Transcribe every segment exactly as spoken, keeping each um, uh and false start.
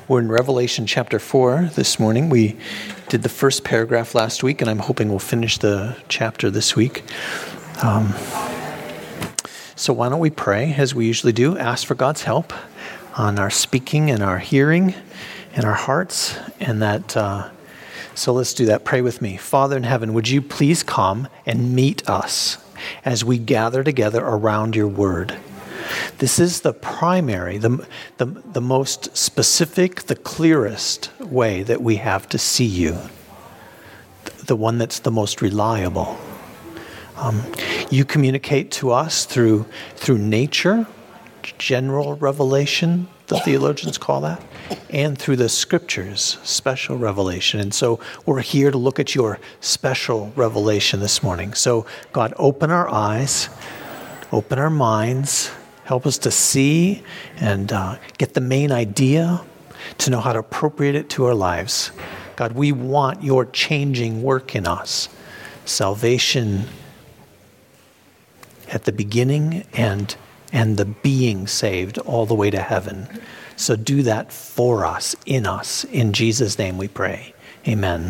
We're in Revelation chapter four this morning. We did the first paragraph last week, and I'm hoping we'll finish the chapter this week. Um, so why don't we pray, as we usually do, ask for God's help on our speaking and our hearing and our hearts, and that... Uh, so let's do that. Pray with me. Father in heaven, would you please come and meet us as we gather together around your word? This is the primary, the, the, the most specific, the clearest way that we have to see you, the one that's the most reliable. Um, you communicate to us through through nature, general revelation, the theologians call that, and through the scriptures, special revelation. And so we're here to look at your special revelation this morning. So God, open our eyes, open our minds, help us to see and uh, get the main idea, to know how to appropriate it to our lives. God, we want your changing work in us. Salvation at the beginning and and the being saved all the way to heaven. So do that for us, in us. In Jesus' name we pray. Amen.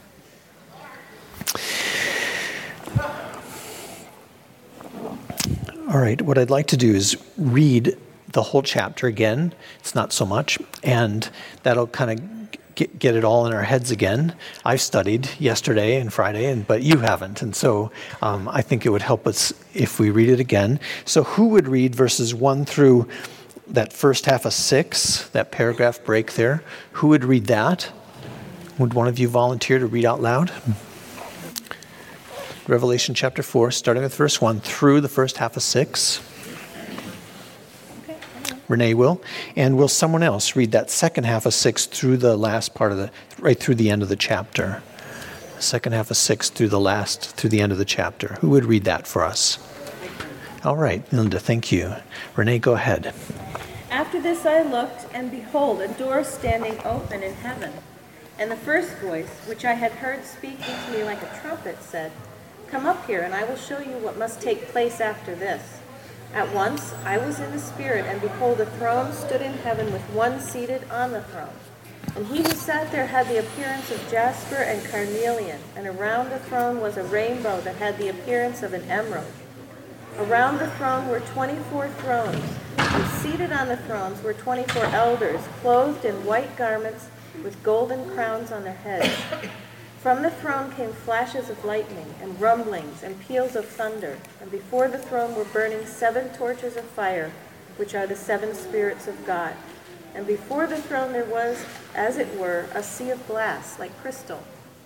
All right, what I'd like to do is read the whole chapter again. It's not so much, and that'll kind of get, get it all in our heads again. I've studied yesterday and Friday, and but you haven't, and so um, I think it would help us if we read it again. So who would read verses one through that first half of six, that paragraph break there? Who would read that? Would one of you volunteer to read out loud? Revelation chapter four, starting with verse one through the first half of six. Okay. Renee will. And will someone else read that second half of six through the last part of the, right through the end of the chapter? Second half of six through the last, through the end of the chapter. Who would read that for us? All right, Linda, thank you. Renee, go ahead. After this I looked, and behold, a door standing open in heaven. And the first voice, which I had heard speaking to me like a trumpet, said, "Come up here, and I will show you what must take place after this." At once I was in the Spirit, and behold, a throne stood in heaven with one seated on the throne. And he who sat there had the appearance of jasper and carnelian, and around the throne was a rainbow that had the appearance of an emerald. Around the throne were twenty-four thrones, and seated on the thrones were twenty-four elders, clothed in white garments with golden crowns on their heads. From the throne came flashes of lightning, and rumblings, and peals of thunder, and before the throne were burning seven torches of fire, which are the seven spirits of God. And before the throne there was, as it were, a sea of glass, like crystal.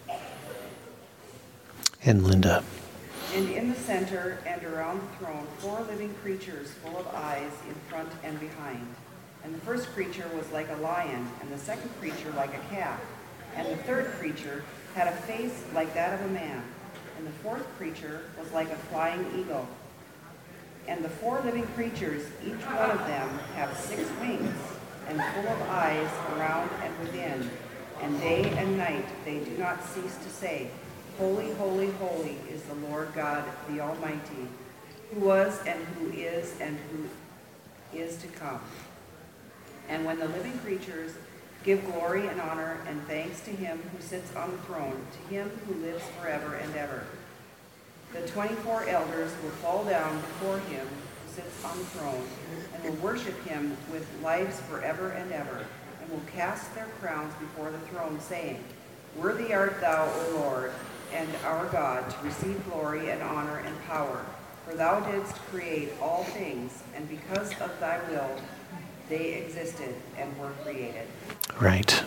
And Linda. And in the center and around the throne, four living creatures full of eyes in front and behind. And the first creature was like a lion, and the second creature like a calf, and the third creature had a face like that of a man, and the fourth creature was like a flying eagle. And the four living creatures, each one of them, have six wings, and full of eyes around and within, and day and night they do not cease to say, "Holy, holy, holy is the Lord God, the Almighty, who was and who is and who is to come." And when the living creatures give glory and honor and thanks to him who sits on the throne, to him who lives forever and ever, the twenty-four elders will fall down before him who sits on the throne, and will worship him with lives forever and ever, and will cast their crowns before the throne, saying, "Worthy art thou, O Lord, and our God, to receive glory and honor and power, for thou didst create all things, and because of thy will they existed and were created." Right.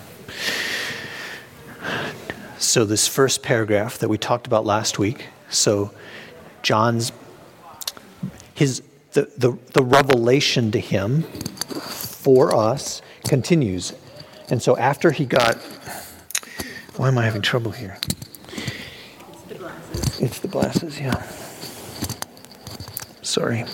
So this first paragraph that we talked about last week, so John's, his the, the, the revelation to him for us continues. And so after he got, why am I having trouble here? It's the glasses. It's the glasses, yeah. Sorry.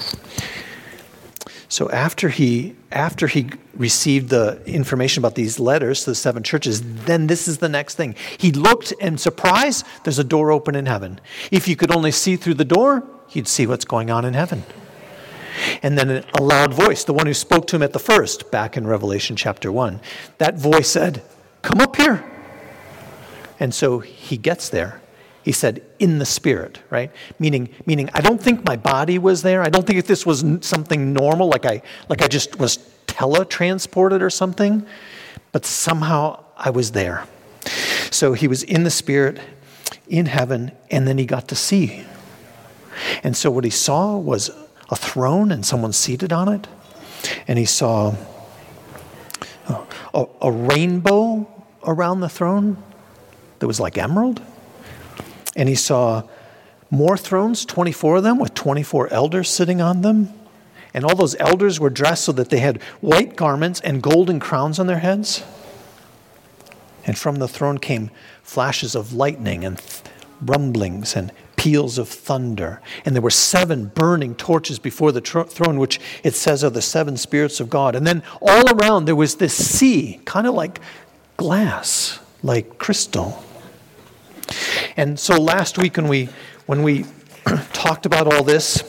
So after he after he received the information about these letters to the seven churches, then this is the next thing. He looked and surprised, there's a door open in heaven. If you could only see through the door, you'd see what's going on in heaven. And then a loud voice, the one who spoke to him at the first, back in Revelation chapter one, that voice said, "Come up here." And so he gets there. He said, "In the spirit," right? Meaning, meaning, I don't think my body was there. I don't think if this was something normal, like I, like I just was teletransported or something, but somehow I was there. So he was in the spirit, in heaven, and then he got to see. And so what he saw was a throne and someone seated on it. And he saw a, a, a rainbow around the throne that was like emerald. And he saw more thrones, twenty-four of them, with twenty-four elders sitting on them. And all those elders were dressed so that they had white garments and golden crowns on their heads. And from the throne came flashes of lightning and th- rumblings and peals of thunder. And there were seven burning torches before the tr- throne, which it says are the seven spirits of God. And then all around there was this sea, kind of like glass, like crystal. And so last week when we when we talked about all this,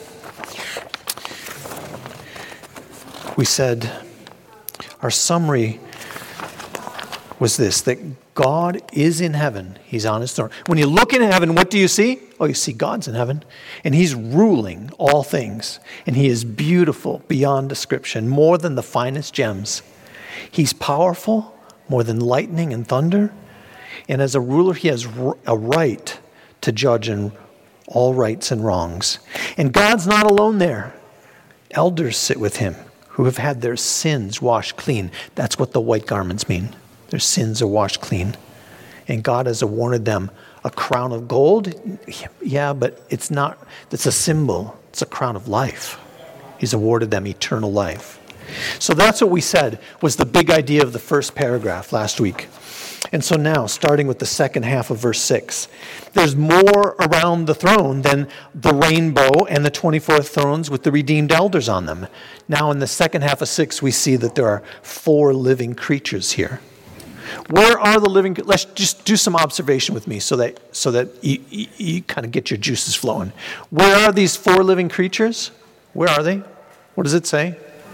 we said our summary was this, that God is in heaven. He's on his throne. When you look in heaven, what do you see? Oh, you see God's in heaven. And he's ruling all things. And he is beautiful beyond description, more than the finest gems. He's powerful, more than lightning and thunder. And as a ruler, he has a right to judge in all rights and wrongs. And God's not alone there. Elders sit with him who have had their sins washed clean. That's what the white garments mean. Their sins are washed clean. And God has awarded them a crown of gold. Yeah, but it's not, it's a symbol. It's a crown of life. He's awarded them eternal life. So that's what we said was the big idea of the first paragraph last week. And so now, starting with the second half of verse six, there's more around the throne than the rainbow and the twenty-four thrones with the redeemed elders on them. Now in the second half of six, we see that there are four living creatures here. Where are the living? Let's just do some observation with me so that so that you, you, you kind of get your juices flowing. Where are these four living creatures? Where are they? What does it say?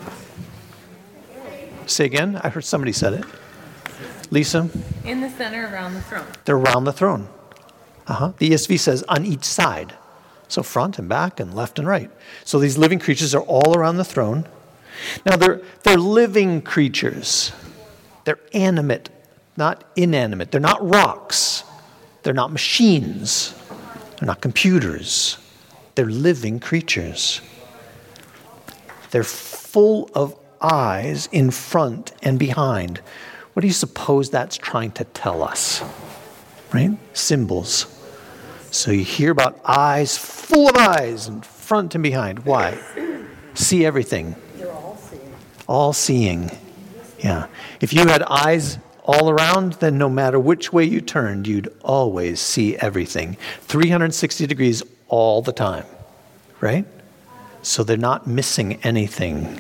Say again. I heard somebody said it. Lisa? In the center around the throne. They're around the throne. Uh-huh. The E S V says on each side. So front and back and left and right. So these living creatures are all around the throne. Now they're they're living creatures. They're animate, not inanimate. They're not rocks. They're not machines. They're not computers. They're living creatures. They're full of eyes in front and behind. What do you suppose that's trying to tell us? Right? Symbols. So you hear about eyes, full of eyes, in front and behind. Why? See everything. They're all seeing. All seeing. Yeah. If you had eyes all around, then no matter which way you turned, you'd always see everything. three hundred sixty degrees all the time. Right? So they're not missing anything.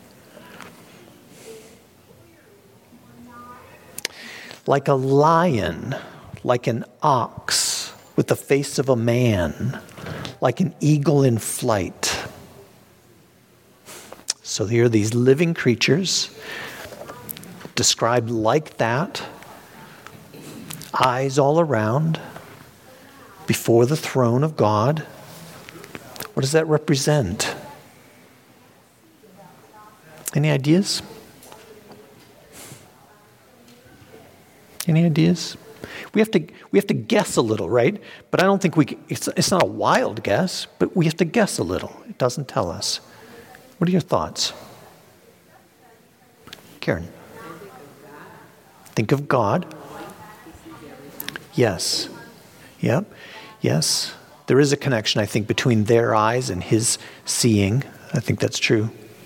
Like a lion, like an ox with the face of a man, like an eagle in flight. So here are these living creatures described like that, eyes all around, before the throne of God. What does that represent? Any ideas? Any ideas? We have to we have to guess a little, right? But I don't think we can, it's it's not a wild guess, but we have to guess a little. It doesn't tell us. What are your thoughts? Karen. Think of God. Yes. Yep. Yes. There is a connection, I think, between their eyes and his seeing. I think that's true.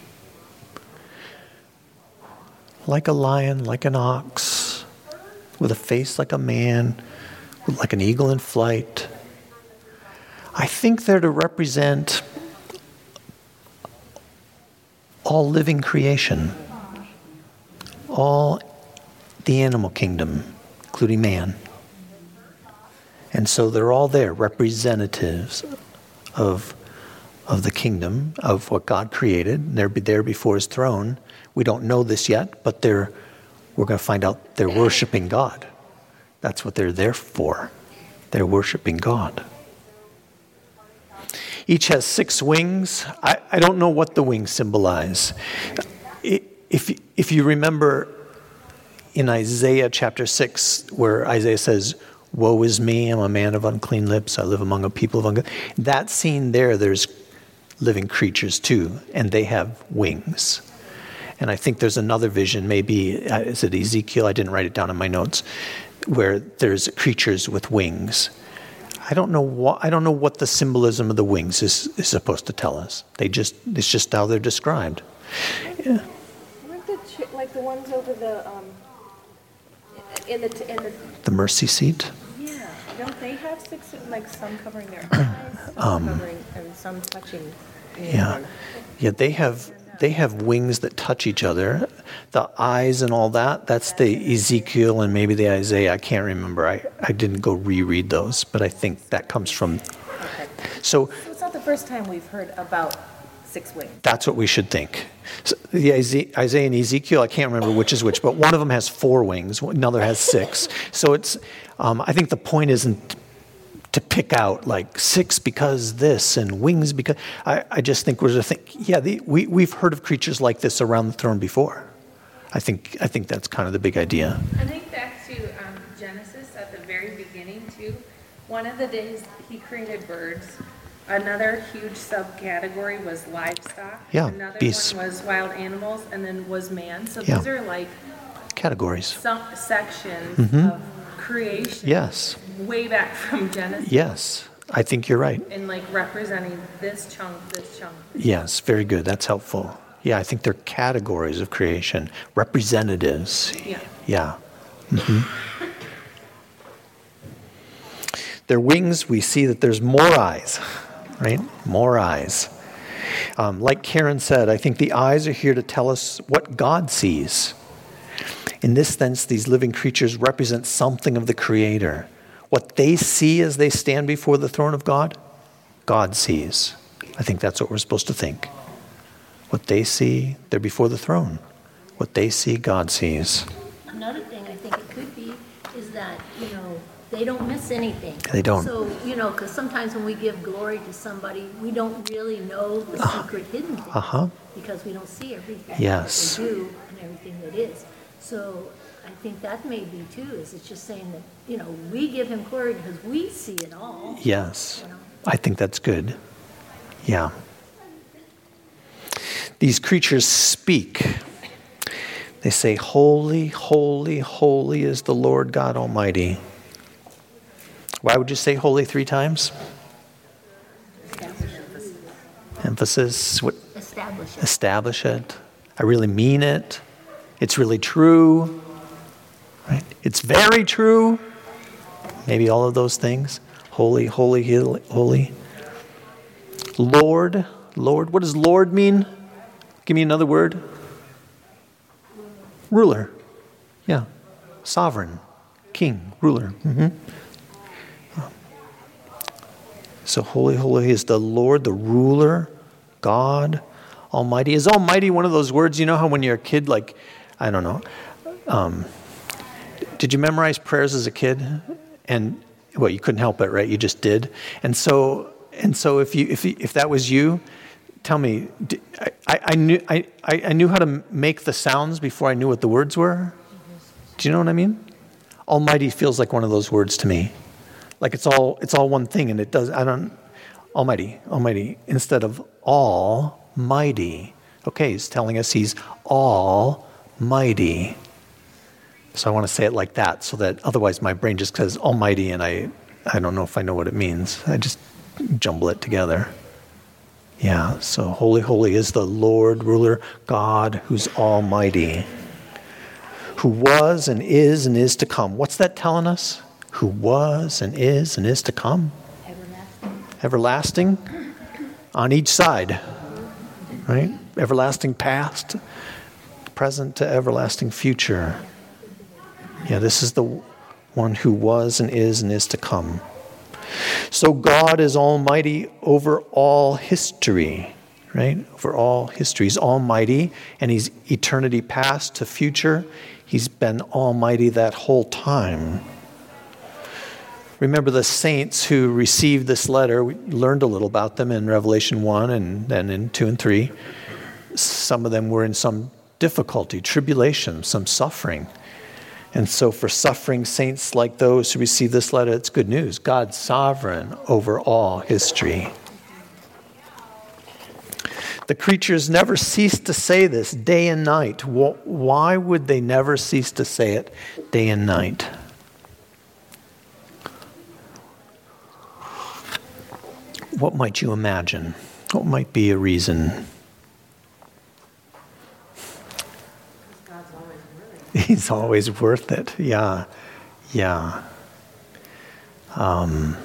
Like a lion, like an ox, with a face like a man, like an eagle in flight. I think they're to represent all living creation, all the animal kingdom, including man. And so they're all there, representatives of, of the kingdom, of what God created. They're there before his throne. We don't know this yet, but they're we're going to find out they're worshiping God. That's what they're there for. They're worshiping God. Each has six wings. I, I don't know what the wings symbolize. If, if you remember in Isaiah chapter six, where Isaiah says, "Woe is me, I'm a man of unclean lips, I live among a people of unclean." That scene there, there's living creatures too, and they have wings. And I think there's another vision, maybe, uh, is it Ezekiel? I didn't write it down in my notes, where there's creatures with wings. I don't know what I don't know what the symbolism of the wings is, is supposed to tell us. They just it's just how they're described. Yeah. Aren't the ch- like the ones over the um in the t- in the The mercy seat. yeah? Don't they have six? Like some covering their eyes, some Um, covering, and some touching. Yeah, yeah. They have they have wings that touch each other. The eyes and all that. That's the Ezekiel and maybe the Isaiah. I can't remember. I, I didn't go reread those, but I think that comes from. Okay. So So it's not the first time we've heard about six wings. that's what we should think. So the Isaiah Isaiah and Ezekiel, I can't remember which is which, but one of them has four wings, another has six. So it's. Um, I think the point isn't to pick out like six because this and wings because I, I just think we're to think, yeah, the, we we've heard of creatures like this around the throne before. I think I think that's kind of the big idea. I think back to um, Genesis at the very beginning too. One of the days he created birds. Another huge subcategory was livestock. Yeah, Another beasts. one was wild animals, and then was man. So Yeah. these are like Categories. some sections Mhm. of creation. Yes. Way back from Genesis. Yes. I think you're right. And like representing this chunk, this chunk. Yes, very good. That's helpful. Yeah, I think they're categories of creation, representatives. Yeah. Yeah. Mm-hmm. Their wings, we see that there's more eyes, right? More eyes. Um, like Karen said, I think the eyes are here to tell us what God sees. In this sense, these living creatures represent something of the Creator. What they see as they stand before the throne of God, God sees. I think that's what we're supposed to think. What they see, they're before the throne. What they see, God sees. Another thing I think it could be is that, you know, they don't miss anything. They don't. So, you know, because sometimes when we give glory to somebody, we don't really know the secret hidden thing. Uh-huh. Because we don't see everything Yes. that they do and everything that is. So I think that may be too, is it's just saying that, you know, we give him glory because we see it all. Yes. You know. I think that's good. Yeah. These creatures speak. They say, "Holy, holy, holy is the Lord God Almighty." Why would you say holy three times? Emphasis. What? Establish it. Establish it. I really mean it. It's really true. Right? It's very true. Maybe all of those things. Holy, holy, holy. Lord, Lord. What does Lord mean? Give me another word. Ruler. Yeah. Sovereign. King. Ruler. Mm-hmm. So holy, holy is the Lord, the ruler, God Almighty. Is Almighty one of those words, you know how when you're a kid, like, I don't know, um, did you memorize prayers as a kid? And, well, you couldn't help it, right? You just did. And so, and so if you, if you, if that was you, tell me, I, I, I knew I, I knew how to make the sounds before I knew what the words were. Do you know what I mean? Almighty feels like one of those words to me. Like it's all it's all one thing, and it does. I don't. Almighty, Almighty, instead of Almighty. Okay, he's telling us he's Almighty. So I want to say it like that, so that otherwise my brain just says Almighty, and I I don't know if I know what it means. I just jumble it together. Yeah. So holy, holy is the Lord, ruler, God, who's Almighty, who was and is and is to come. What's that telling us? Who was and is and is to come. Everlasting. Everlasting on each side, right? Everlasting past, present to everlasting future. Yeah, this is the one who was and is and is to come. So God is almighty over all history, right? Over all history. He's almighty, and he's eternity past to future. He's been almighty that whole time. Remember the saints who received this letter. We learned a little about them in Revelation one and then in two and three. Some of them were in some difficulty, tribulation, some suffering. And so for suffering saints like those who receive this letter, it's good news. God's sovereign over all history. The creatures never cease to say this day and night. Why would they never cease to say it day and night? What might you imagine? What might be a reason? He's always worth it. Yeah. Yeah. Um,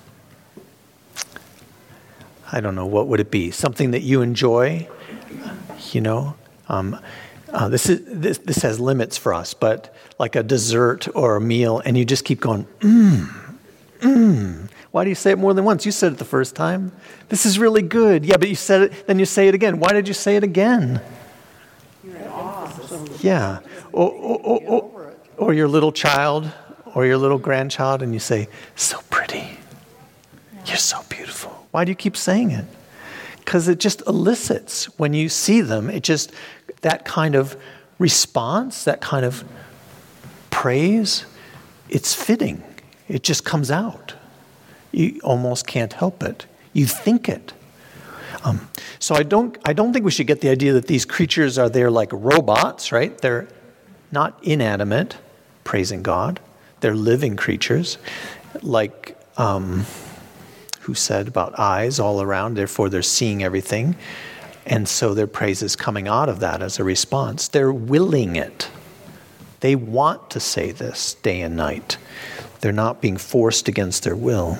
I don't know. What would it be? Something that you enjoy? You know? Um, uh, this is this this has limits for us, but like a dessert or a meal, and you just keep going, mmm, mmm. Why do you say it more than once? You said it the first time. This is really good. Yeah, but you said it, then you say it again. Why did you say it again? You're in awe. Yeah. Or, or, or, or your little child or your little grandchild, and you say, so pretty. You're so beautiful. Why do you keep saying it? Because it just elicits, when you see them, it just, that kind of response, that kind of praise, it's fitting. It just comes out. You almost can't help it. You think it. Um, so I don't, I don't think we should get the idea that these creatures are there like robots, right? They're not inanimate, praising God. They're living creatures, like um, who said about eyes all around, therefore they're seeing everything. And so their praise is coming out of that as a response. They're willing it. They want to say this day and night. They're not being forced against their will.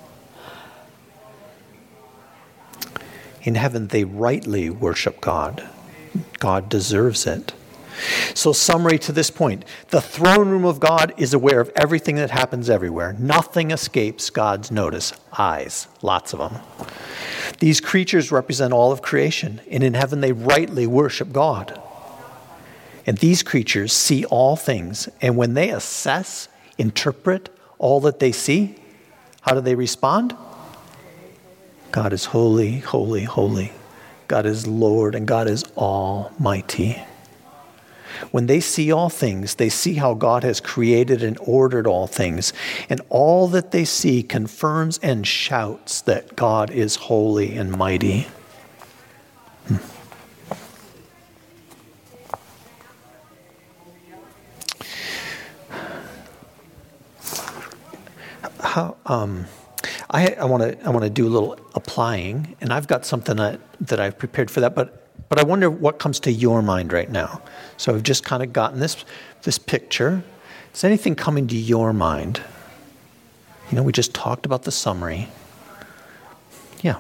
In heaven, they rightly worship God. God deserves it. So summary to this point, the throne room of God is aware of everything that happens everywhere. Nothing escapes God's notice. Eyes, lots of them. These creatures represent all of creation, and in heaven they rightly worship God. And these creatures see all things, and when they assess, interpret all that they see, how do they respond? God is holy, holy, holy. God is Lord, and God is almighty. When they see all things, they see how God has created and ordered all things. And all that they see confirms and shouts that God is holy and mighty. Hmm. How, um, I, I want to I want to do a little applying, and I've got something that, that I've prepared for that, but But I wonder what comes to your mind right now. So I've just kind of gotten this this picture. Is anything coming to your mind? You know, we just talked about the summary. Yeah.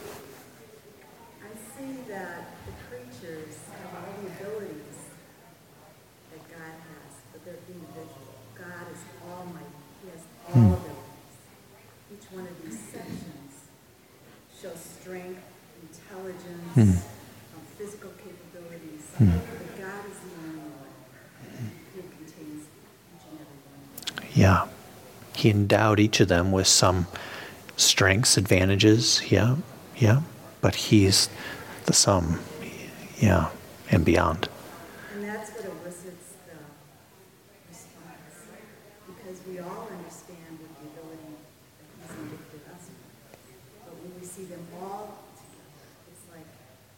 I see that the creatures have all the abilities that God has, but they're individual. God is almighty. He has all hmm. abilities. Each one of these sections shows strength, intelligence, hmm. physical capabilities, hmm. but God is the only one who contains each and every one. Yeah. He endowed each of them with some strengths, advantages, yeah, yeah. But he's the sum, yeah, and beyond. And that's what elicits the response, because we all understand with the ability that he's gifted us with. But when we see them all together, it's like,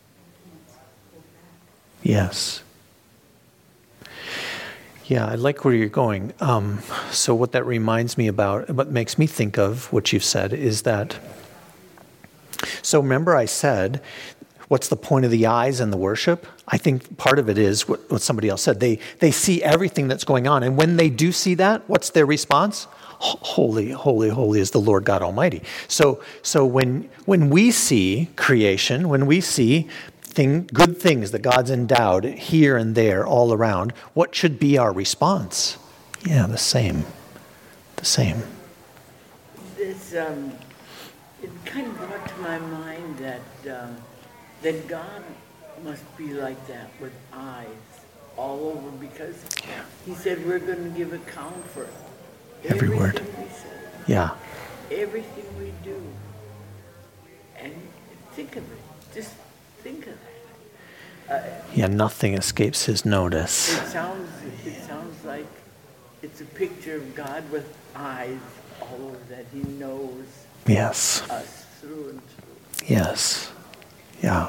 yes. Yeah, I like where you're going. Um, so what that reminds me about, what makes me think of what you've said is that, so remember I said, what's the point of the eyes and the worship? I think part of it is what, what somebody else said. They they see everything that's going on. And when they do see that, what's their response? Holy, holy, holy is the Lord God Almighty. So so when when we see creation, when we see Thing, good things that God's endowed here and there all around, what should be our response? Yeah, the same. The same. This it's, um, it kind of brought to my mind that, uh, that God must be like that with eyes all over, because he said we're going to give account for Every word. everything we say, Yeah. everything we do. And think of it. Just think of it. Yeah, nothing escapes his notice. It sounds, it sounds like it's a picture of God with eyes all over, that he knows Yes. us through and through. Yes. Yeah.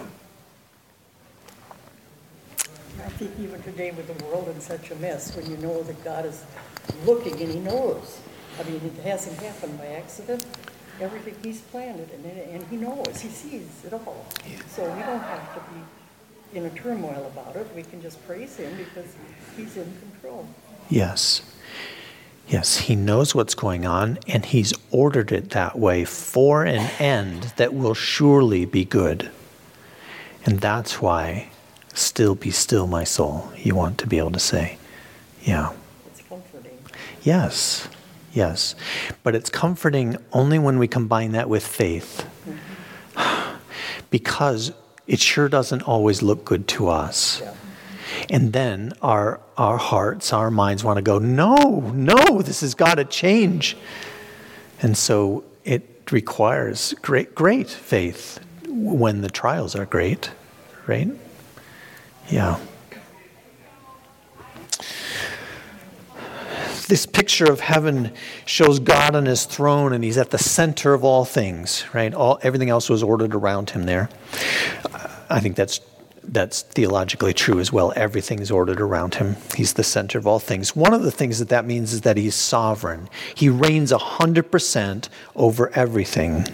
I think even today with the world in such a mess, when you know that God is looking and he knows. I mean, it hasn't happened by accident. Everything he's planned it, and, and he knows, he sees it all. So we don't have to be in a turmoil about it. We can just praise him because he's in control. Yes. Yes, he knows what's going on, and he's ordered it that way for an end that will surely be good. And that's why, still be still, my soul, you want to be able to say. Yeah. It's comforting. Yes. Yes. But it's comforting only when we combine that with faith. Mm-hmm. Because it sure doesn't always look good to us. Yeah. And then our our hearts, our minds want to go, no, no, this has got to change. And so it requires great, great faith when the trials are great, right? Yeah. This picture of heaven shows God on his throne, and he's at the center of all things, right? All everything else was ordered around him there. I think that's that's theologically true as well. Everything is ordered around him. He's the center of all things. One of the things that that means is that he's sovereign. He reigns one hundred percent over everything.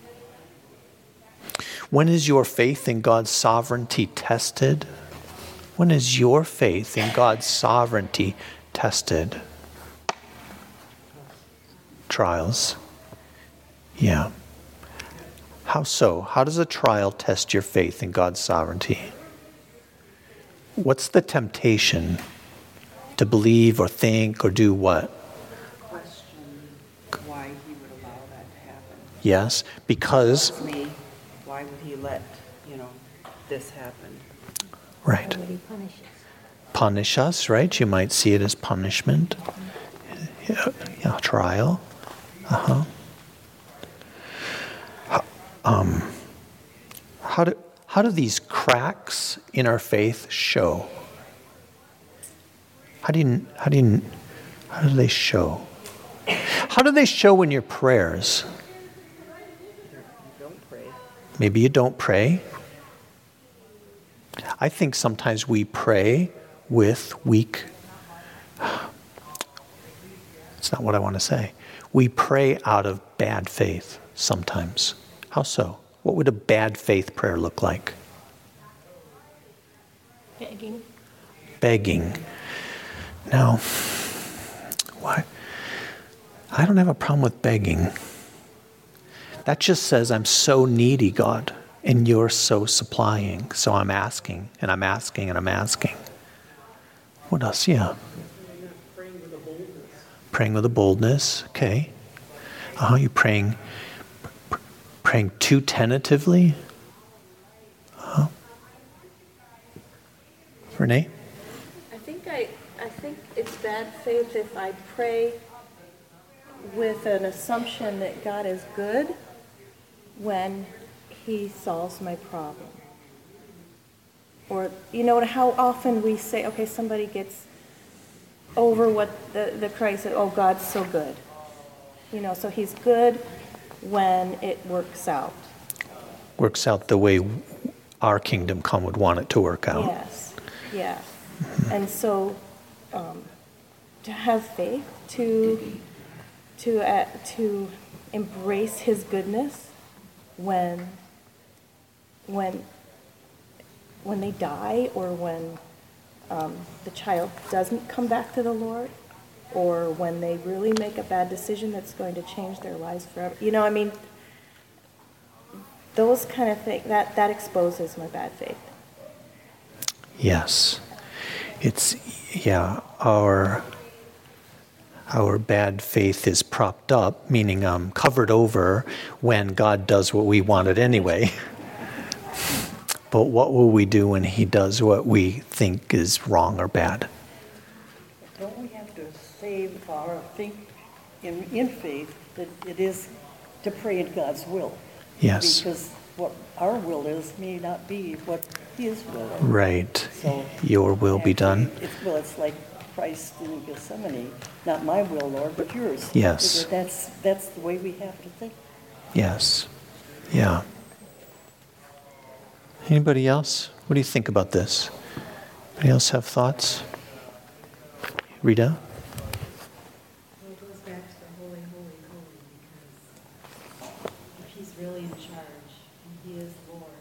When is your faith in God's sovereignty tested? When is your faith in God's sovereignty tested? Trials. Yeah. How so? How does a trial test your faith in God's sovereignty? What's the temptation to believe or think or do what? Question why he would allow that to happen. Yes, because... That's me. Why would he let, you know, this happen? Right. Why would he punish us? Punish us, right? You might see it as punishment. Yeah, yeah, trial. Uh-huh. Um, how do how do these cracks in our faith show? How do you how do you how do they show? How do they show in your prayers? You don't pray. Maybe you don't pray. I think sometimes we pray with weak. It's not what I want to say. We pray out of bad faith sometimes. How so? What would a bad faith prayer look like? Begging. Begging. Now, why? I don't have a problem with begging. That just says I'm so needy, God, and you're so supplying. So I'm asking, and I'm asking, and I'm asking. What else? Yeah. Praying with a boldness. Praying with a boldness. Okay. Uh-huh. You're praying, pr- praying too tentatively. Uh-huh. Renee? I think I, I think it's bad faith if I pray with an assumption that God is good when he solves my problem. Or, you know, how often we say, okay, somebody gets over what the, the Christ said, oh, God's so good. You know, so he's good when it works out. Works out the way our kingdom come would want it to work out. Yes, yeah. And so um, to have faith, to to uh, to embrace his goodness when when when they die, or when um, the child doesn't come back to the Lord, or when they really make a bad decision that's going to change their lives forever. You know, I mean, those kind of things, that, that exposes my bad faith. Yes. It's, yeah, our our bad faith is propped up, meaning um, covered over when God does what we wanted anyway. But what will we do when he does what we think is wrong or bad? Don't we have to save our think in, in faith that it is to pray in God's will? Yes. Because what our will is may not be what his will is. Right. So Your will be done. It's, well, it's like Christ in Gethsemane, not my will, Lord, but yours. Yes. That's, that's the way we have to think. Yes. Yeah. Anybody else? What do you think about this? Anybody else have thoughts? Rita? Well, it goes back to the holy, holy, holy, because if he's really in charge, and he is Lord,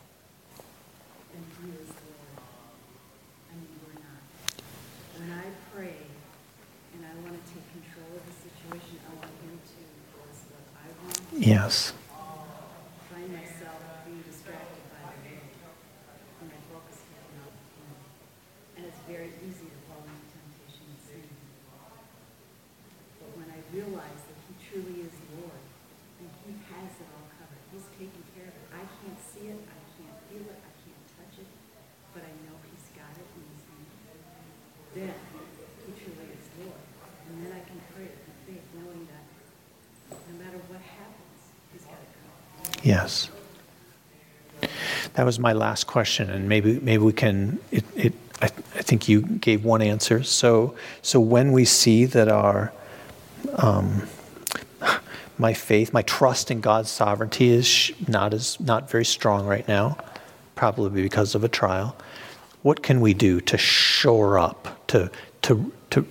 then he is Lord. I mean, we're not. When I pray, and I want to take control of the situation, I want him to force what I want. Yes. Find myself being distracted by the world, and my focus taken off him. And it's very easy to fall into temptation and sin. But when I realize that he truly is Lord, and he has it all covered, he's taking care of it. I can't see it, I can't feel it, I can't touch it, but I know he's got it in his hand. Then he truly is Lord. And then I can pray in faith, knowing that no matter what happens, he's got it covered. Yes. That was my last question, and maybe maybe we can. It, it I, I think you gave one answer. So so when we see that our um, my faith, my trust in God's sovereignty is sh- not as not very strong right now, probably because of a trial. What can we do to shore up, to to to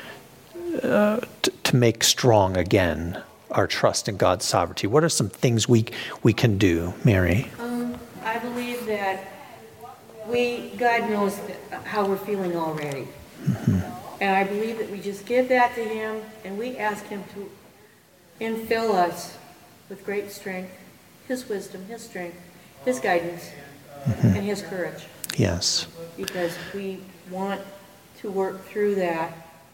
uh, to, to make strong again our trust in God's sovereignty? What are some things we we can do, Mary? Um, I believe that we, God knows how we're feeling already. Mm-hmm. And I believe that we just give that to him and we ask him to infill us with great strength, his wisdom, his strength, his guidance, mm-hmm. and his courage. Yes. Because we want to work through that,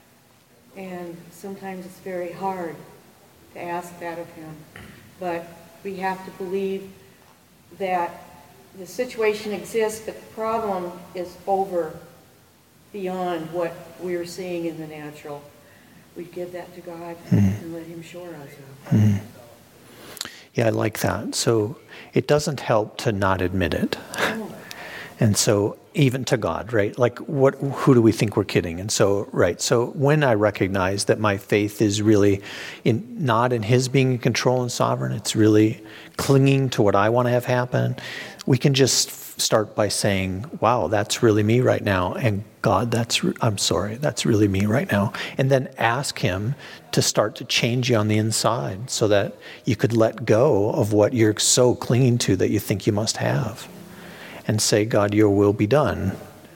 and sometimes it's very hard to ask that of him. But we have to believe that the situation exists, but the problem is over beyond what we're seeing in the natural. We give that to God mm-hmm. and let him shore us up. Mm-hmm. Yeah, I like that. So it doesn't help to not admit it. Oh. And so even to God, right? Like what, who do we think we're kidding? And so, right. So when I recognize that my faith is really in, not in his being in control and sovereign, it's really clinging to what I want to have happen, we can just start by saying, wow, that's really me right now. And God, that's, re- I'm sorry, that's really me right now. And then ask him to start to change you on the inside so that you could let go of what you're so clinging to that you think you must have. And say, God, your will be done.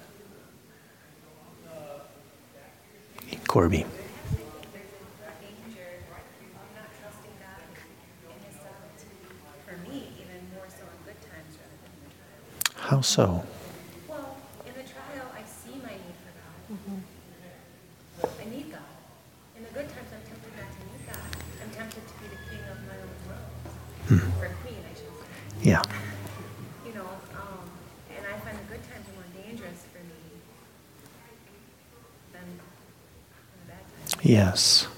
Corby. How so? Well, in the trial, I see my need for God. Mm-hmm. I need God. In the good times, I'm tempted not to need God. I'm tempted to be the king of my own world. Hmm. Or queen, I should say. Yeah. You know, um, and I find the good times are more dangerous for me than the bad times. Yes.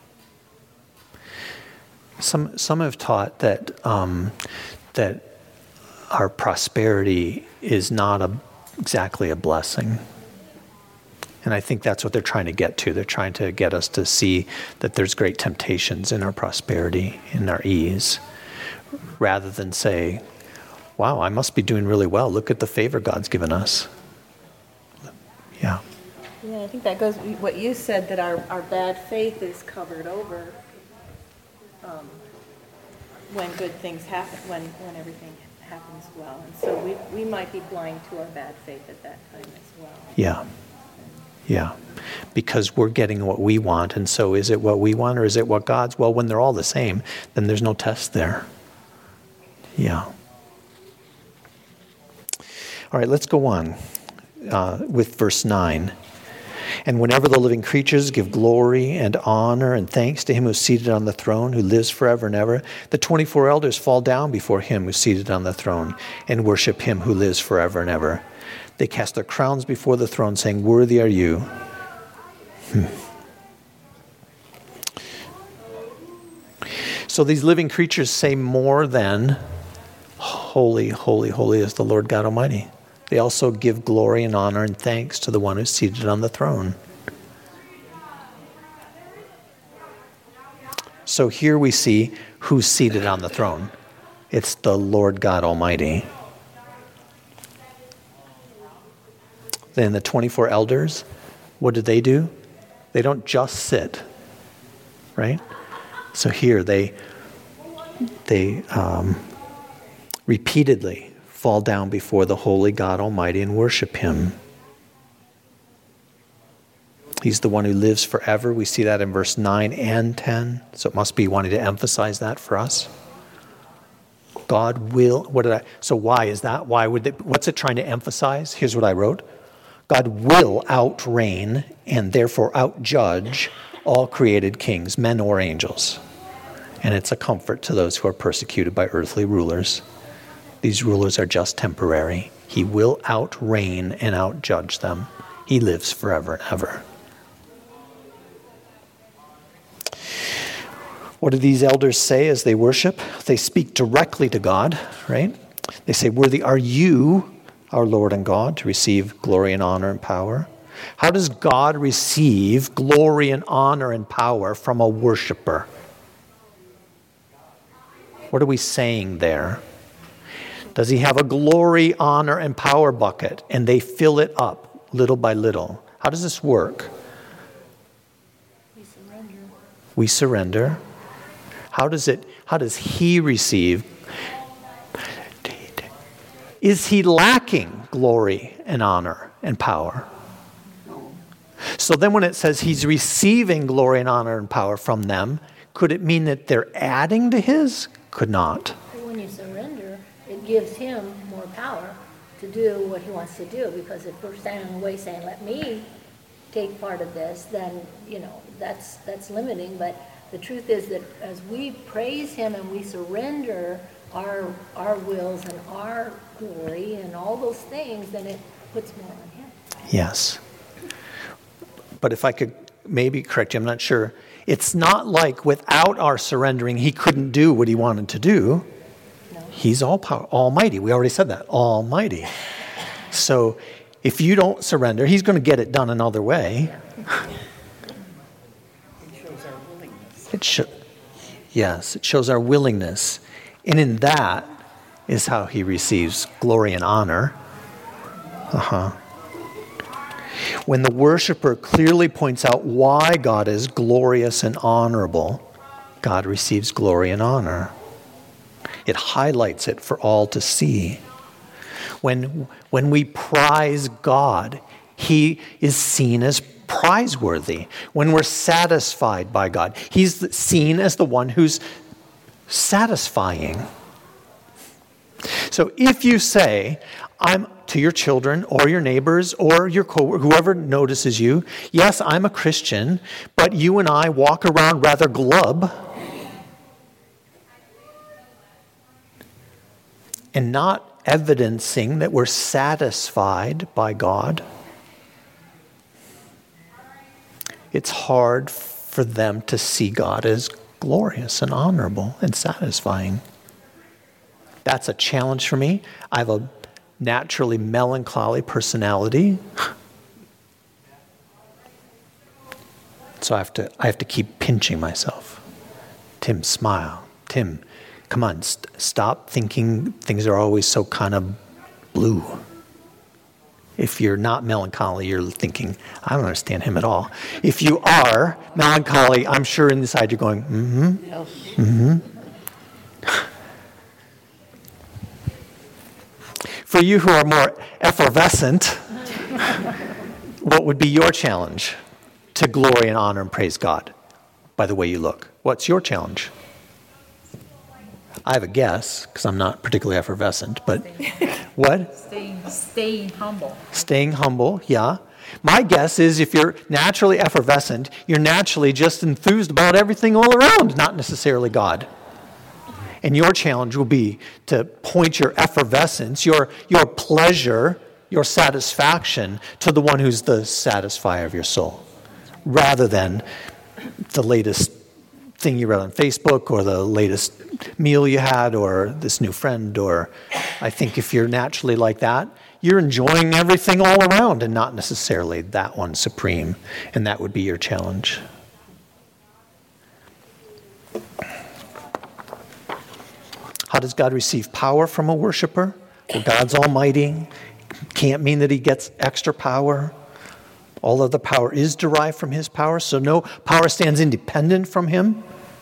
Some some have taught that um, that our prosperity is not a, exactly a blessing. And I think that's what they're trying to get to. They're trying to get us to see that there's great temptations in our prosperity, in our ease, rather than say, wow, I must be doing really well. Look at the favor God's given us. Yeah. Yeah, I think that goes with what you said, that our, our bad faith is covered over um, when good things happen, when, when everything happens well. And so we, we might be blind to our bad faith at that time as well. Yeah. Yeah. Because we're getting what we want. And so is it what we want or is it what God's? Well, when they're all the same, then there's no test there. Yeah. All right, let's go on uh, with verse nine. And whenever the living creatures give glory and honor and thanks to him who is seated on the throne, who lives forever and ever, the twenty-four elders fall down before him who is seated on the throne and worship him who lives forever and ever. They cast their crowns before the throne, saying, "Worthy are you." Hmm. So these living creatures say more than, "Holy, holy, holy is the Lord God Almighty." They also give glory and honor and thanks to the one who's seated on the throne. So here we see who's seated on the throne. It's the Lord God Almighty. Then the twenty-four elders, what do they do? They don't just sit, right? So here they they um, repeatedly fall down before the holy God Almighty and worship him. He's the one who lives forever. We see that in verse nine and ten. So it must be wanting to emphasize that for us. God will, what did I, so why is that? Why would they, what's it trying to emphasize? Here's what I wrote. God will outreign and therefore outjudge all created kings, men or angels. And it's a comfort to those who are persecuted by earthly rulers. These rulers are just temporary. He will outreign and outjudge them. He lives forever and ever. What do these elders say as they worship? They speak directly to God, right? They say, "Worthy are you, our Lord and God, to receive glory and honor and power." How does God receive glory and honor and power from a worshiper? What are we saying there? Does he have a glory, honor, and power bucket and they fill it up little by little? How does this work? We surrender. We surrender. How does it, how does he receive? Is he lacking glory and honor and power? No. So then when it says he's receiving glory and honor and power from them, could it mean that they're adding to his? Could not. When you surrender, it gives him more power to do what he wants to do, because if we're standing in the way saying, "Let me take part of this," then, you know, that's that's limiting. But the truth is that as we praise him and we surrender our our wills and our glory and all those things, then it puts more on him. Yes. But if I could maybe correct you, I'm not sure. It's not like without our surrendering, he couldn't do what he wanted to do. No. He's all power, almighty. We already said that, almighty. So if you don't surrender, he's going to get it done another way. It shows our willingness. It should. Yes, it shows our willingness. And in that is how he receives glory and honor. Uh-huh. When the worshiper clearly points out why God is glorious and honorable, God receives glory and honor. It highlights it for all to see. When, when we prize God, he is seen as praiseworthy. When we're satisfied by God, he's seen as the one who's satisfying. So if you say, I'm to your children or your neighbors or your co- whoever notices you, yes, I'm a Christian, but you and I walk around rather glub and not evidencing that we're satisfied by God, it's hard for them to see God as glorious and honorable and satisfying. That's a challenge for me. I have a naturally melancholy personality. So I have to I have to keep pinching myself. Tim, smile. Tim, come on, st- stop thinking things are always so kind of blue. If you're not melancholy, you're thinking, I don't understand him at all. If you are melancholy, I'm sure inside you're going, mm-hmm, Yes. mm-hmm. For you who are more effervescent, what would be your challenge to glory and honor and praise God by the way you look? What's your challenge? I have a guess, because I'm not particularly effervescent, but what? Staying, staying humble. Staying humble, yeah. My guess is if you're naturally effervescent, you're naturally just enthused about everything all around, not necessarily God. And your challenge will be to point your effervescence, your, your pleasure, your satisfaction to the one who's the satisfier of your soul, rather than the latest thing you read on Facebook or the latest meal you had or this new friend. Or I think if you're naturally like that, you're enjoying everything all around and not necessarily that one supreme. And that would be your challenge. How does God receive power from a worshiper? Well, God's almighty. Can't mean that he gets extra power. All of the power is derived from his power, so no power stands independent from him.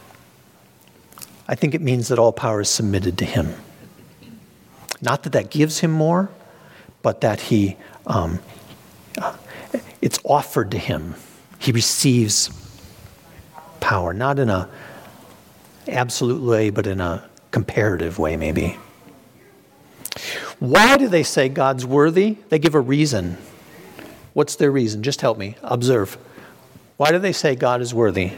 I think it means that all power is submitted to him. Not that that gives him more, but that he, um, it's offered to him. He receives power, not in a absolute way, but in a comparative way, maybe. Why do they say God's worthy? They give a reason. What's their reason? Just help me. Observe. Why do they say God is worthy?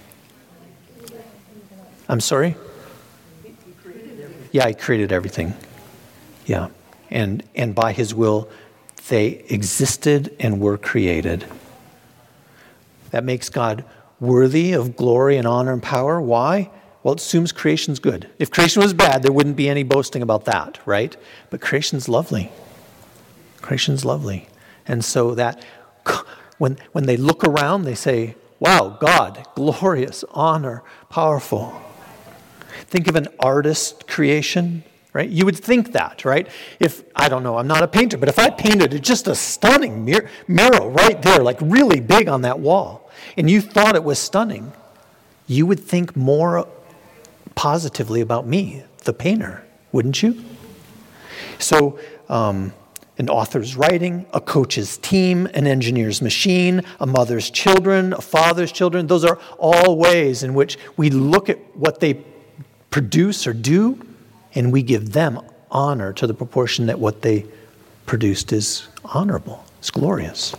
I'm sorry? Yeah, he created everything. Yeah. And and by his will, they existed and were created. That makes God worthy of glory and honor and power. Why? Well, it assumes creation's good. If creation was bad, there wouldn't be any boasting about that, right? But creation's lovely. Creation's lovely. And so that when when they look around, they say, wow, God, glorious, honor, powerful. Think of an artist creation, right? You would think that, right? If, I don't know, I'm not a painter, but if I painted just a stunning mur- mural right there, like really big on that wall, and you thought it was stunning, you would think more positively about me, the painter, wouldn't you? So, um, an author's writing, a coach's team, an engineer's machine, a mother's children, a father's children, those are all ways in which we look at what they produce or do, and we give them honor to the proportion that what they produced is honorable, it's glorious.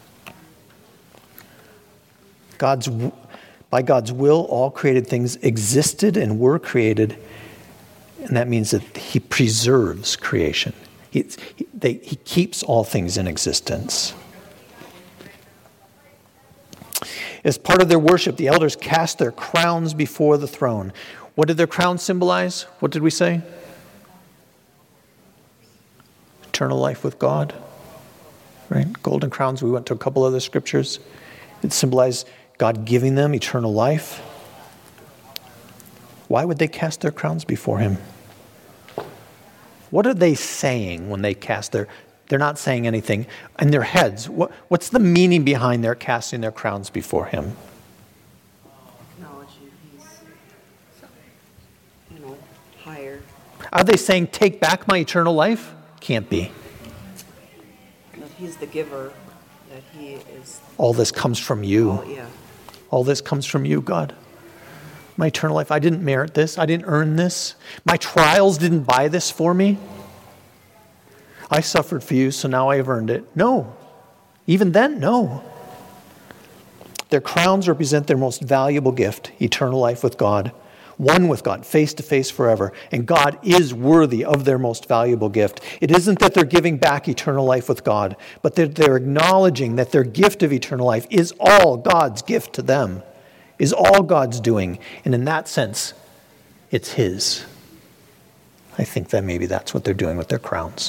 God's By God's will, all created things existed and were created, and that means that he preserves creation. He, he, they, he keeps all things in existence. As part of their worship, the elders cast their crowns before the throne. What did their crowns symbolize? What did we say? Eternal life with God. Right? Golden crowns, we went to a couple other scriptures. It symbolized God giving them eternal life. Why would they cast their crowns before him? What are they saying when they cast their... They're not saying anything. In their heads, what, what's the meaning behind their casting their crowns before him? Acknowledge he's, you know, higher. Are they saying, take back my eternal life? Can't be. That he's the giver, that he is... All this comes from you. All, yeah. All this comes from you, God. My eternal life, I didn't merit this. I didn't earn this. My trials didn't buy this for me. I suffered for you, so now I have earned it. No. Even then, no. Their crowns represent their most valuable gift, eternal life with God, one with God, face to face forever. And God is worthy of their most valuable gift. It isn't that they're giving back eternal life with God, but that they're acknowledging that their gift of eternal life is all God's gift to them, is all God's doing. And in that sense, it's his. I think that maybe that's what they're doing with their crowns.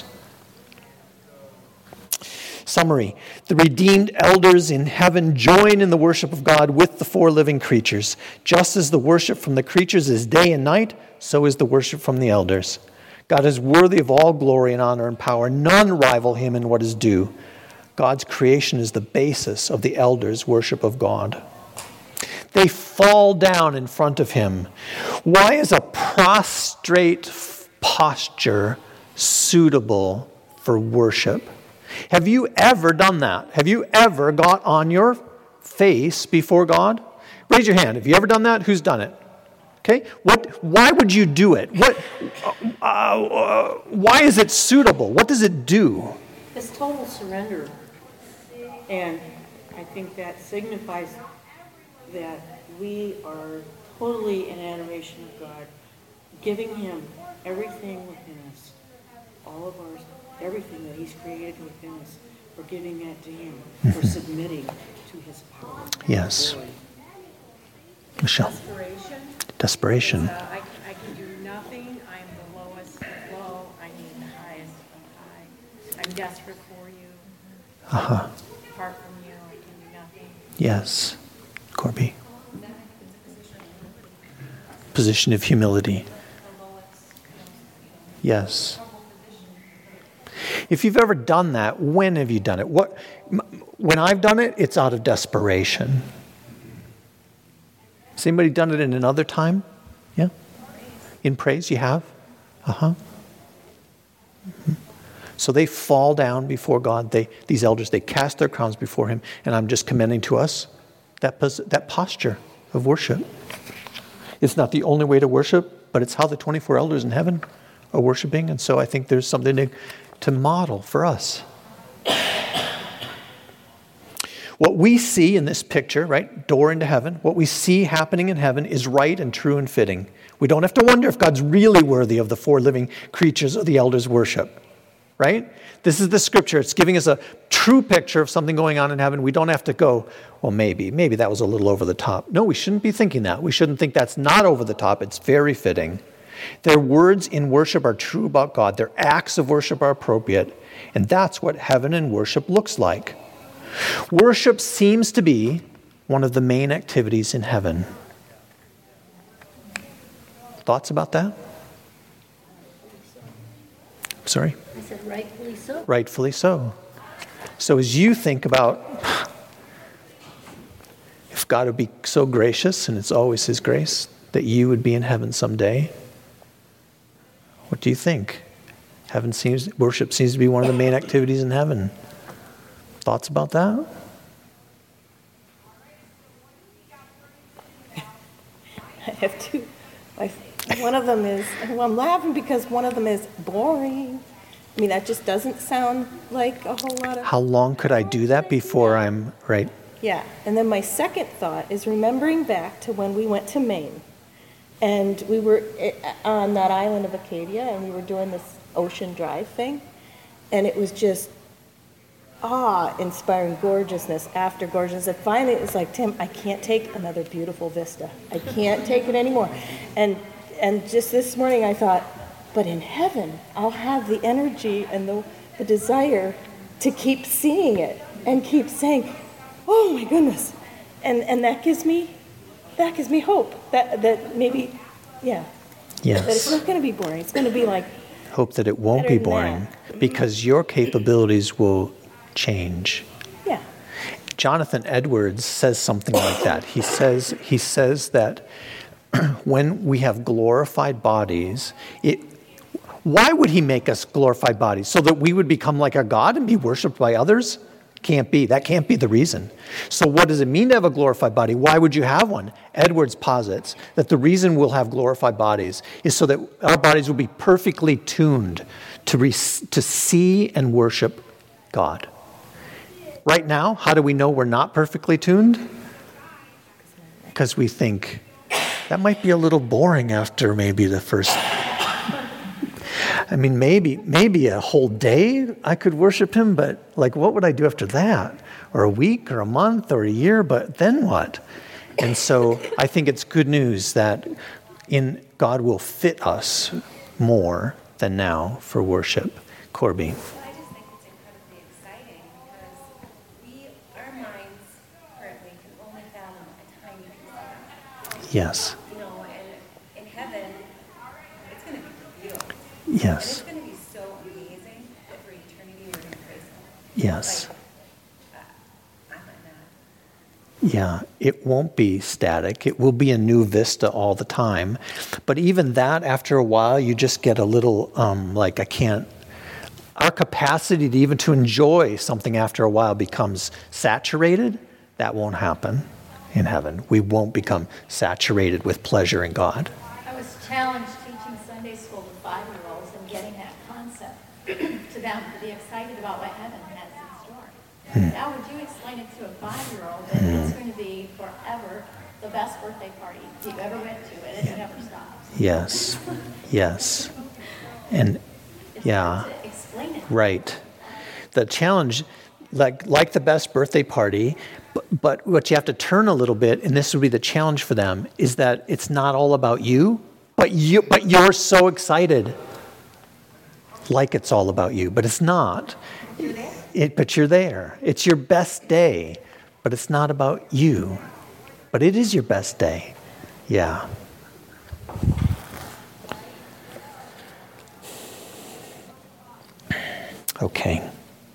Summary. The redeemed elders in heaven join in the worship of God with the four living creatures. Just as the worship from the creatures is day and night, so is the worship from the elders. God is worthy of all glory and honor and power. None rival him in what is due. God's creation is the basis of the elders' worship of God. They fall down in front of him. Why is a prostrate posture suitable for worship? Have you ever done that? Have you ever got on your face before God? Raise your hand. Have you ever done that? Who's done it? Okay. What? Why would you do it? What? Uh, uh, why is it suitable? What does it do? It's total surrender. And I think that signifies that we are totally in adoration of God, giving him everything within us, all of ours, everything that he's created within us. We're giving that to him. We're submitting to his power. Yes. Glory. Michelle. Desperation. Desperation. Uh, I, I can do nothing. I'm the lowest of low. I need the highest of high. I'm desperate for you. Uh-huh. Apart from you, I can do nothing. Yes. Corby. Position of humility. Yes. If you've ever done that, when have you done it? What? When I've done it, it's out of desperation. Has anybody done it in another time? Yeah? In praise, you have? Uh-huh. Mm-hmm. So they fall down before God. They, these elders, they cast their crowns before him. And I'm just commending to us that, pos- that posture of worship. It's not the only way to worship, but it's how the twenty-four elders in heaven are worshiping. And so I think there's something to, to model for us. What we see in this picture, right, door into heaven, what we see happening in heaven is right and true and fitting. We don't have to wonder if God's really worthy of the four living creatures or the elders' worship, right? This is the scripture. It's giving us a true picture of something going on in heaven. We don't have to go, well, maybe, maybe that was a little over the top. No, we shouldn't be thinking that. We shouldn't think that's not over the top. It's very fitting. Their words in worship are true about God. Their acts of worship are appropriate. And that's what heaven and worship looks like. Worship seems to be one of the main activities in heaven. Thoughts about that? Sorry? I said rightfully so. Rightfully so. So as you think about if God would be so gracious, and it's always his grace, that you would be in heaven someday, what do you think? Heaven seems, worship seems to be one of the main activities in heaven. Thoughts about that? I have two. I, one of them is, well, I'm laughing because one of them is boring. I mean, that just doesn't sound like a whole lot of... How long could I do that before I'm, right? Yeah. And then my second thought is remembering back to when we went to Maine. And we were on that island of Acadia, and we were doing this ocean drive thing. And it was just awe-inspiring gorgeousness after gorgeousness. And finally, it was like, Tim, I can't take another beautiful vista. I can't take it anymore. And and just this morning, I thought, but in heaven, I'll have the energy and the, the desire to keep seeing it and keep saying, oh my goodness. And and that gives me that gives me hope that that maybe, yeah. Yes. That it's not going to be boring. It's going to be like hope that it won't be boring because your capabilities will change. Yeah. Jonathan Edwards says something like that. He says he says that when we have glorified bodies, it why would he make us glorified bodies? So that we would become like our God and be worshipped by others? Can't be. That can't be the reason. So what does it mean to have a glorified body? Why would you have one? Edwards posits that the reason we'll have glorified bodies is so that our bodies will be perfectly tuned to, re- to see and worship God. Right now, how do we know we're not perfectly tuned? Because we think, that might be a little boring after maybe the first... I mean, maybe maybe a whole day I could worship him, but like, what would I do after that? Or a week, or a month, or a year, but then what? And so I think it's good news that in God will fit us more than now for worship. Corby. I just think it's incredibly exciting because we, our minds currently can only fathom a tiny piece of that. Yes. You know, and in heaven, it's going to be revealed. Yes. And it's going to be so amazing that for eternity we're going to praise him. Yes. Like, uh, I'm not. Yeah, it won't be static. It will be a new vista all the time. But even that, after a while, you just get a little, um, like, I can't, our capacity to even to enjoy something after a while becomes saturated. That won't happen in heaven. We won't become saturated with pleasure in God. I was challenged teaching Sunday school to five-year-olds and getting that concept to them to be excited about what heaven has in store. Hmm. How would you explain five-year-old that mm. it's going to be forever the best birthday party you ever went to, and it never stops. Yes, yes. And, it's yeah, hard to explain it. Right. The challenge, like like the best birthday party, but, but what you have to turn a little bit, and this would be the challenge for them, is that it's not all about you, but you but you're so excited, like it's all about you, but it's not. You're there. It, but you're there. It's your best day, but it's not about you. But it is your best day. Yeah. Okay.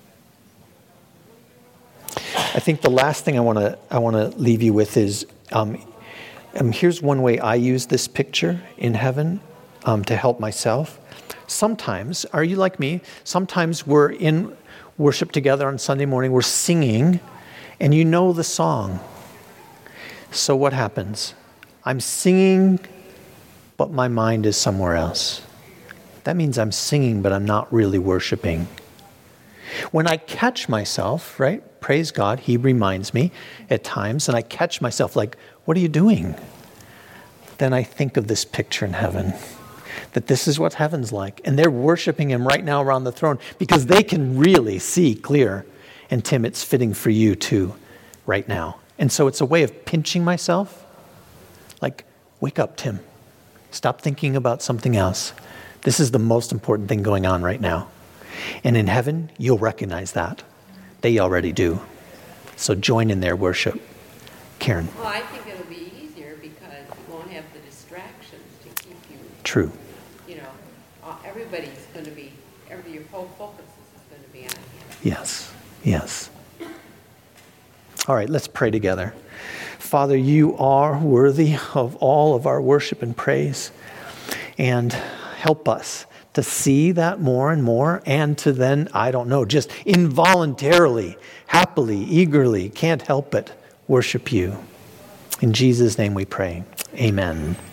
I think the last thing I want to I want to leave you with is um, um, here's one way I use this picture in heaven um, to help myself. Sometimes, are you like me? Sometimes we're in worship together on Sunday morning, we're singing, and you know the song. So what happens? I'm singing, but my mind is somewhere else. That means I'm singing, but I'm not really worshiping. When I catch myself, right? Praise God, He reminds me at times, and I catch myself like, what are you doing? Then I think of this picture in heaven, that this is what heaven's like. And they're worshiping Him right now around the throne because they can really see clear. And Tim, it's fitting for you too, right now. And so it's a way of pinching myself. Like, wake up, Tim. Stop thinking about something else. This is the most important thing going on right now. And in heaven, you'll recognize that. They already do. So join in their worship. Karen. Well, I think it'll be easier because you won't have the distractions to keep you. True. You know, uh, everybody's going to be, every, your whole focus is going to be on Him. Yes, yes. All right, let's pray together. Father, you are worthy of all of our worship and praise. And help us to see that more and more, and to then, I don't know, just involuntarily, happily, eagerly, can't help but worship you. In Jesus' name we pray. Amen.